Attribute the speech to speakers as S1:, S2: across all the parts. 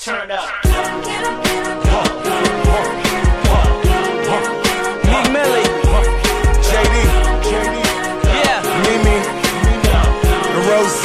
S1: Turn up.
S2: Meek Millie,
S3: JD,
S2: yeah.
S3: Mimi, and Rose.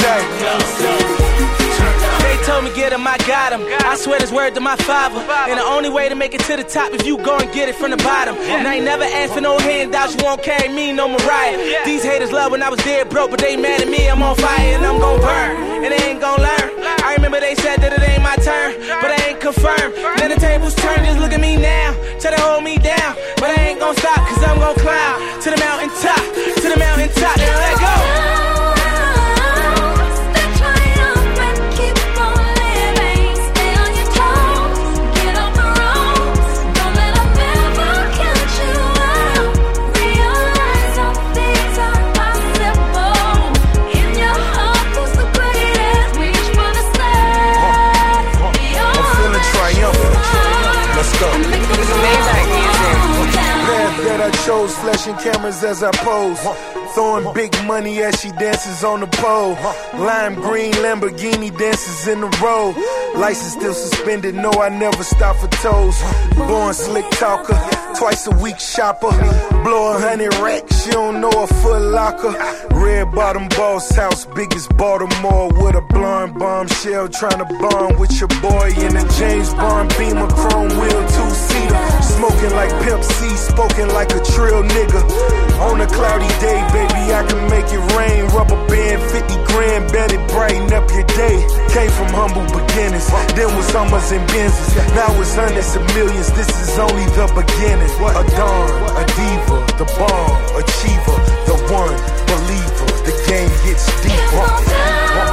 S2: They told me get him, I got him. I swear this word to my father. And the only way to make it to the top if you go and get it from the bottom. And I ain't never asked for no handouts, you won't carry me, no Mariah. These haters love when I was dead broke, but they mad at me, I'm on fire and I'm gon' burn. And they ain't gon' learn. I remember they said that it ain't my turn, but I ain't confirmed. Then the tables turn, just look at me now. Try to hold me down, but I ain't gon' stop, cause I'm gon' climb to the mountain top, to the mountain top, and let go.
S3: That I chose, flashing cameras as I pose, throwing big money as she dances on the pole. Lime green Lamborghini dances in the road. License still suspended, no, I never stop for toes. Born slick talker, twice a week shopper. Blow 100 racks, you don't know a Foot Locker. Red bottom boss house, biggest Baltimore, with a blonde bombshell. Tryna bond with your boy in a James Bond Beamer, chrome wheel, two-seater. Smoking like Pimp C, spoken like a trill nigga. On a cloudy day, baby, I can make it rain. Rubber band, 50 grand, bet it brighten up your day. Came from humble beginnings, then was Hummers and Benzes. Now it's hundreds of millions, this is only the beginning. A dawn, a diva, the bomb, achiever, the one believer. The game gets deeper.